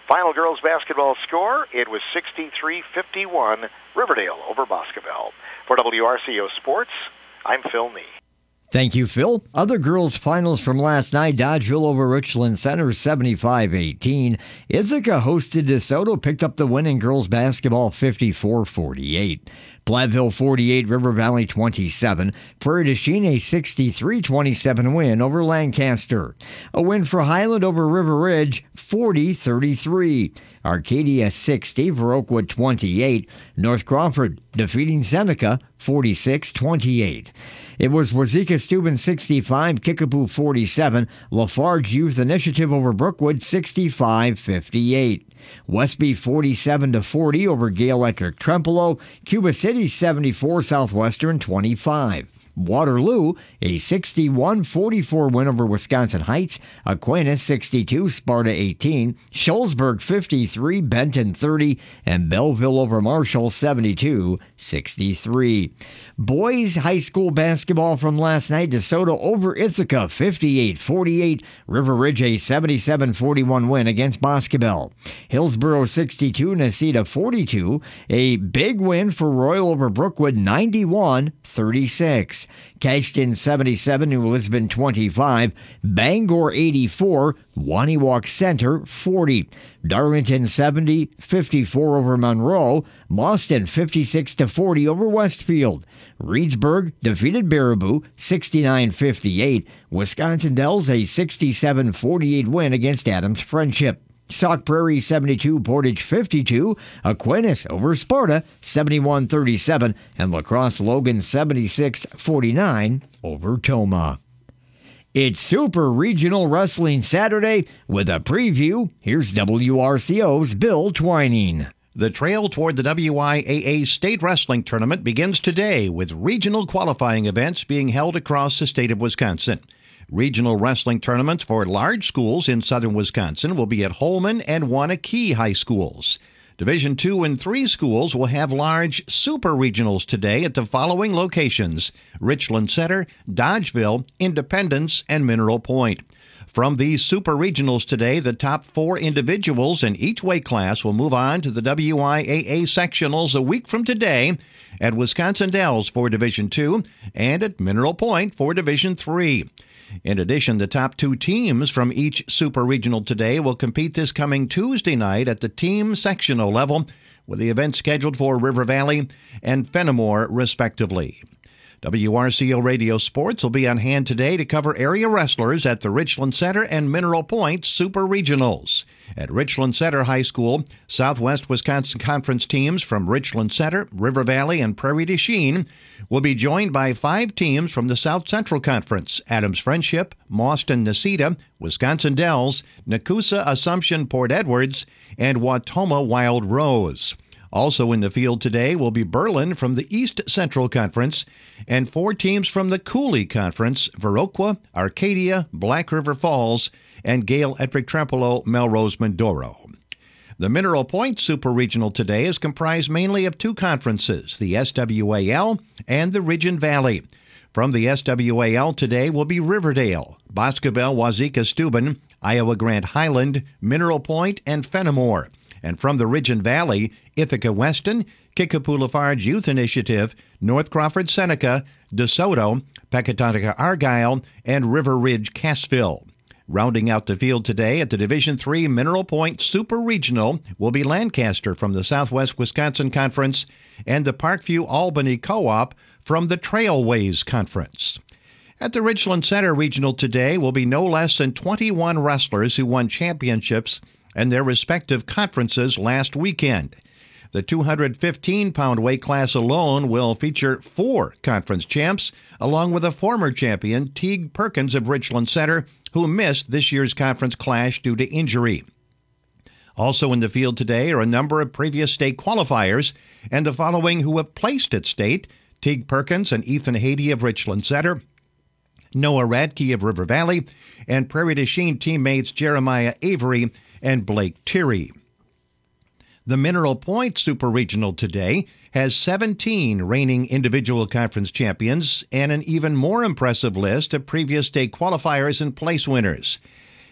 Final girls basketball score, it was sixty-three fifty-one, Riverdale over Boscobel. For W R C O Sports, I'm Phil Nee. Thank you, Phil. Other girls' finals from last night, Dodgeville over Richland Center, seventy-five eighteen. Ithaca hosted DeSoto, picked up the win in girls' basketball, fifty-four forty-eight. Platteville forty-eight, River Valley twenty-seven. Prairie du Chien a sixty-three twenty-seven win over Lancaster. A win for Highland over River Ridge, forty thirty-three. Arcadia sixty, Viroqua twenty-eight. North Crawford defeating Seneca, forty-six twenty-eight. It was Wazeeka-Steuben sixty-five, Kickapoo forty-seven, Lafarge Youth Initiative over Brookwood sixty-five fifty-eight. Westby forty-seven to forty over Gale Electric Trempealeau, Cuba City seventy-four, Southwestern twenty-five. Waterloo, a sixty-one forty-four win over Wisconsin Heights. Aquinas sixty-two, Sparta eighteen. Shullsburg fifty-three, Benton thirty. And Belleville over Marshall seventy-two sixty-three. Boys high school basketball from last night. DeSoto over Ithaca fifty-eight forty-eight. River Ridge a seventy-seven forty-one win against Boscobel. Hillsboro sixty-two, Necedah forty-two. A big win for Royal over Brookwood ninety-one thirty-six. Cashton seventy-seven, New Lisbon twenty-five. Bangor eighty-four, Waniwak Center forty. Darlington seventy fifty-four over Monroe. Boston fifty-six to forty over Westfield. Reedsburg defeated Baraboo sixty-nine fifty-eight. Wisconsin Dells a sixty-seven forty-eight win against Adams Friendship. Sauk Prairie seventy-two, Portage fifty-two, Aquinas over Sparta seventy-one thirty-seven, and La Crosse Logan seventy-six forty-nine over Toma. It's Super Regional Wrestling Saturday with a preview. Here's W R C O's Bill Twining. The trail toward the W I A A State Wrestling Tournament begins today with regional qualifying events being held across the state of Wisconsin. Regional wrestling tournaments for large schools in southern Wisconsin will be at Holman and Waunakee High Schools. Division two and three schools will have large super regionals today at the following locations: Richland Center, Dodgeville, Independence, and Mineral Point. From these super regionals today, the top four individuals in each weight class will move on to the W I A A sectionals a week from today at Wisconsin Dells for Division two and at Mineral Point for Division three. In addition, the top two teams from each super regional today will compete this coming Tuesday night at the team sectional level, with the event scheduled for River Valley and Fenimore, respectively. W R C O Radio Sports will be on hand today to cover area wrestlers at the Richland Center and Mineral Point Super Regionals. At Richland Center High School, Southwest Wisconsin Conference teams from Richland Center, River Valley, and Prairie du Chien will be joined by five teams from the South Central Conference: Adams Friendship, Mauston Necedah, Wisconsin Dells, Nakusa Assumption Port Edwards, and Wautoma Wild Rose. Also in the field today will be Berlin from the East Central Conference and four teams from the Cooley Conference: Viroqua, Arcadia, Black River Falls, and Gale Ettrick Trempealeau Melrose Mindoro. The Mineral Point Super Regional today is comprised mainly of two conferences, the S W A L and the Ridge and Valley. From the S W A L today will be Riverdale, Boscobel, Wazeeka-Steuben, Iowa Grant Highland, Mineral Point, and Fenimore. And from the Ridge and Valley, Ithaca Weston, Kickapoo Lafarge Youth Initiative, North Crawford Seneca, DeSoto, Pecatonica Argyle, and River Ridge Cassville. Rounding out the field today at the Division three Mineral Point Super Regional will be Lancaster from the Southwest Wisconsin Conference and the Parkview Albany Co-op from the Trailways Conference. At the Richland Center Regional today will be no less than twenty-one wrestlers who won championships in their respective conferences last weekend. The two hundred fifteen pound weight class alone will feature four conference champs, along with a former champion, Teague Perkins of Richland Center, who missed this year's conference clash due to injury. Also in the field today are a number of previous state qualifiers, and the following who have placed at state: Teague Perkins and Ethan Haiti of Richland Center, Noah Radke of River Valley, and Prairie du Chien teammates Jeremiah Avery and Blake Terry. The Mineral Point Super Regional today has seventeen reigning individual conference champions and an even more impressive list of previous state qualifiers and place winners.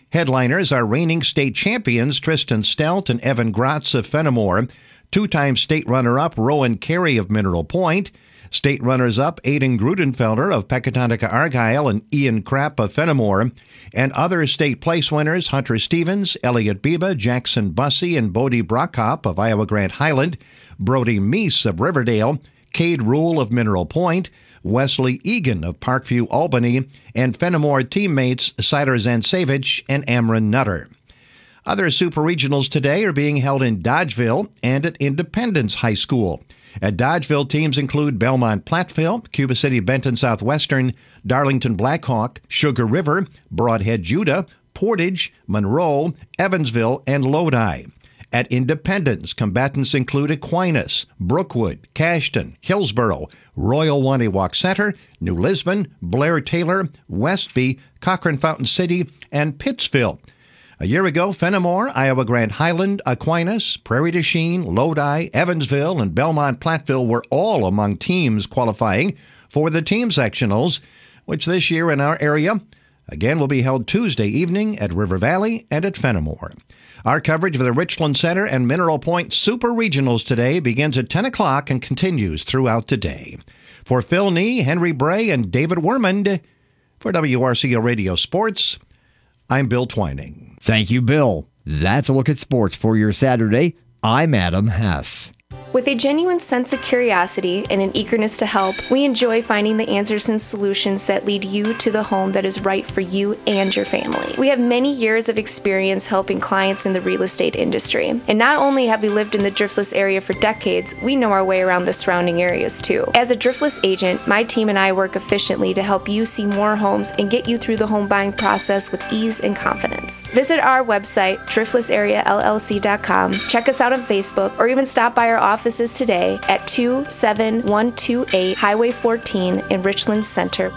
Headliners are reigning state champions Tristan Stelt and Evan Gratz of Fenimore, two-time state runner-up Rowan Carey of Mineral Point, state runners-up Aiden Grudenfelder of Pecatonica Argyle and Ian Krapp of Fenimore, and other state place winners Hunter Stevens, Elliot Biba, Jackson Bussey, and Bodie Brockhop of Iowa Grant Highland, Brody Meese of Riverdale, Cade Rule of Mineral Point, Wesley Egan of Parkview Albany, and Fenimore teammates Sider Zansevich and Amron Nutter. Other super regionals today are being held in Dodgeville and at Independence High School. At Dodgeville, teams include Belmont Platteville, Cuba City Benton Southwestern, Darlington Blackhawk, Sugar River, Broadhead Judah, Portage, Monroe, Evansville, and Lodi. At Independence, combatants include Aquinas, Brookwood, Cashton, Hillsborough, Royal Waniwak Center, New Lisbon, Blair Taylor, Westby, Cochrane Fountain City, and Pittsville. A year ago, Fenimore, Iowa Grant Highland, Aquinas, Prairie du Chien, Lodi, Evansville, and Belmont Platteville were all among teams qualifying for the team sectionals, which this year in our area, again, will be held Tuesday evening at River Valley and at Fenimore. Our coverage of the Richland Center and Mineral Point Super Regionals today begins at ten o'clock and continues throughout the day. For Phil Nee, Henry Bray, and David Wermond, for W R C O Radio Sports, I'm Bill Twining. Thank you, Bill. That's a look at sports for your Saturday. I'm Adam Hess. With a genuine sense of curiosity and an eagerness to help, we enjoy finding the answers and solutions that lead you to the home that is right for you and your family. We have many years of experience helping clients in the real estate industry. And not only have we lived in the Driftless area for decades, we know our way around the surrounding areas too. As a Driftless agent, my team and I work efficiently to help you see more homes and get you through the home buying process with ease and confidence. Visit our website, driftless area L L C dot com, check us out on Facebook, or even stop by our offices today at two seven one two eight Highway fourteen in Richland Center.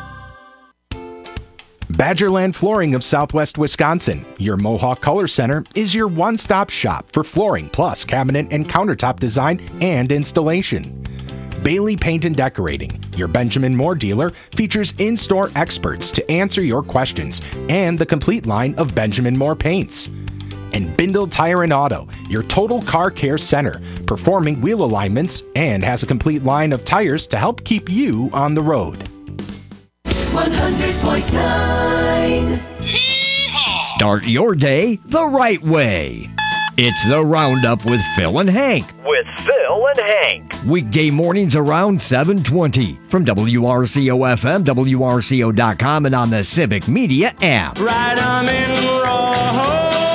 Badgerland Flooring of Southwest Wisconsin, your Mohawk Color Center, is your one-stop shop for flooring plus cabinet and countertop design and installation. Bailey Paint and Decorating, your Benjamin Moore dealer, features in-store experts to answer your questions and the complete line of Benjamin Moore paints. And Bindle Tire and Auto, your total car care center, performing wheel alignments and has a complete line of tires to help keep you on the road. one hundred point nine Start your day the right way. It's the Roundup with Phil and Hank. With Phil and Hank. Weekday mornings around seven twenty from W R C O F M, W R C O dot com, and on the Civic Media app. Right arm in raw.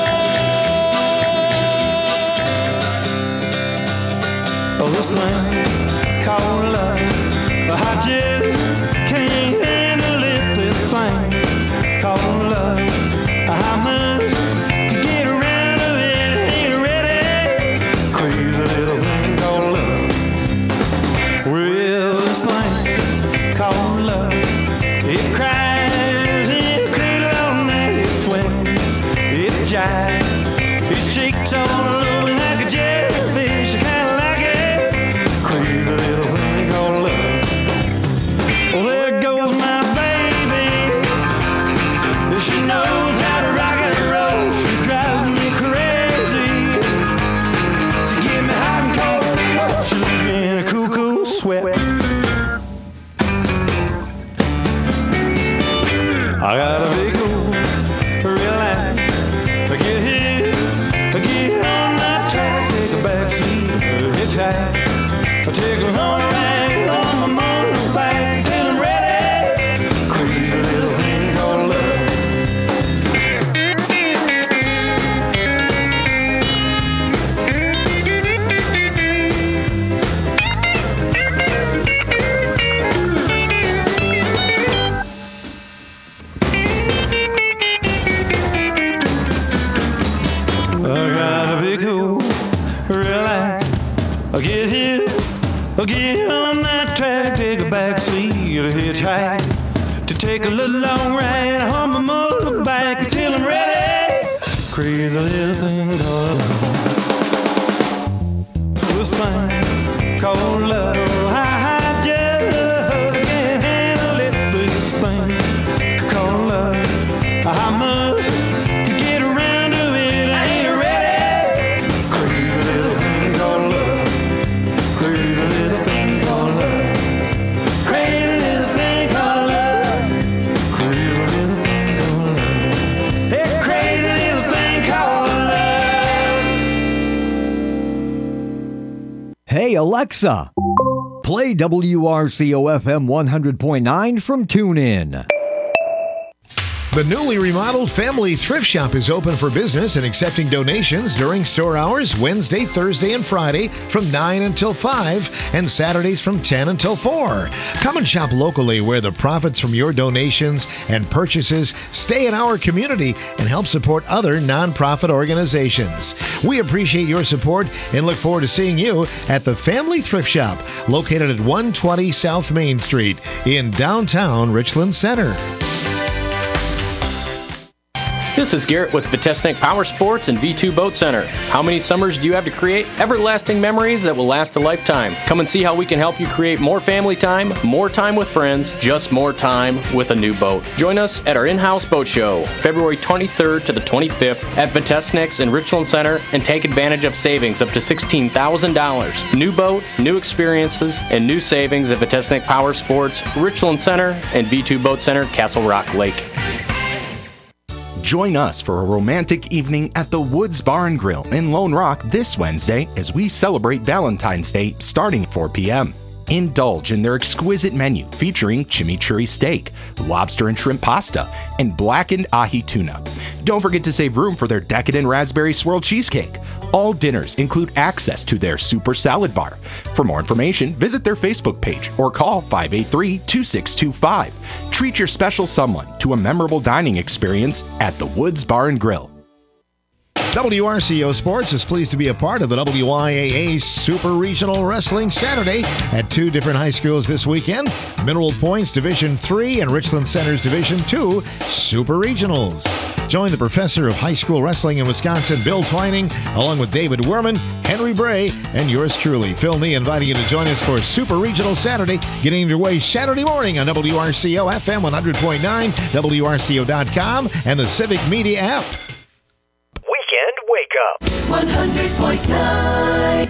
Oh, this thing called love, I just can't handle it. This thing called love, I must get around of it. Ain't ready, crazy little thing called love. Well, this thing called love, it cries in a cradle all night. It swings, it jives, it shakes all over like a jellyfish. Kind of like it. Crazy little thing called love. Well, there goes my baby. She knows how to rock and roll. She drives me crazy. She give me hot and cold fever. She leaves me in a cool, cool sweat. I gotta be cool, relax. I get hit, I get on my track, take a back seat, hitchhike. I take a long ride on my motorbike until I'm ready. Crazy little thing called love. I gotta be cool, relax. I get here. I'll get on that track, take a back seat, a hitchhike, to take a little long ride on my motorbike until I'm ready. Crazy little thing called love. This thing called love, I just can't handle it. This thing called love, I must get Alexa, play W R C O F M one hundred point nine from TuneIn. The newly remodeled Family Thrift Shop is open for business and accepting donations during store hours Wednesday, Thursday, and Friday from nine until five and Saturdays from ten until four. Come and shop locally where the profits from your donations and purchases stay in our community and help support other nonprofit organizations. We appreciate your support and look forward to seeing you at the Family Thrift Shop located at one twenty South Main Street in downtown Richland Center. This is Garrett with Vitesnik Power Sports and V two Boat Center. How many summers do you have to create everlasting memories that will last a lifetime? Come and see how we can help you create more family time, more time with friends, just more time with a new boat. Join us at our in-house boat show, February twenty-third to the twenty-fifth at Vitesnik's in Richland Center, and take advantage of savings up to sixteen thousand dollars. New boat, new experiences, and new savings at Vitesnik Power Sports, Richland Center, and V two Boat Center, Castle Rock Lake. Join us for a romantic evening at the Woods Bar and Grill in Lone Rock this Wednesday as we celebrate Valentine's Day starting at four p.m. Indulge in their exquisite menu featuring chimichurri steak, lobster and shrimp pasta, and blackened ahi tuna. Don't forget to save room for their decadent raspberry swirl cheesecake. All dinners include access to their super salad bar. For more information, visit their Facebook page or call five eight three, two six two five. Treat your special someone to a memorable dining experience at the Woods Bar and Grill. W R C O Sports is pleased to be a part of the W I A A Super Regional Wrestling Saturday at two different high schools this weekend. Mineral Point's Division three and Richland Center's Division two Super Regionals. Join the professor of high school wrestling in Wisconsin, Bill Twining, along with David Werman, Henry Bray, and yours truly, Phil Nee, inviting you to join us for Super Regional Saturday, getting underway Saturday morning on W R C O F M one hundred point nine, W R C O dot com, and the Civic Media app. Weekend Wake Up. one hundred point nine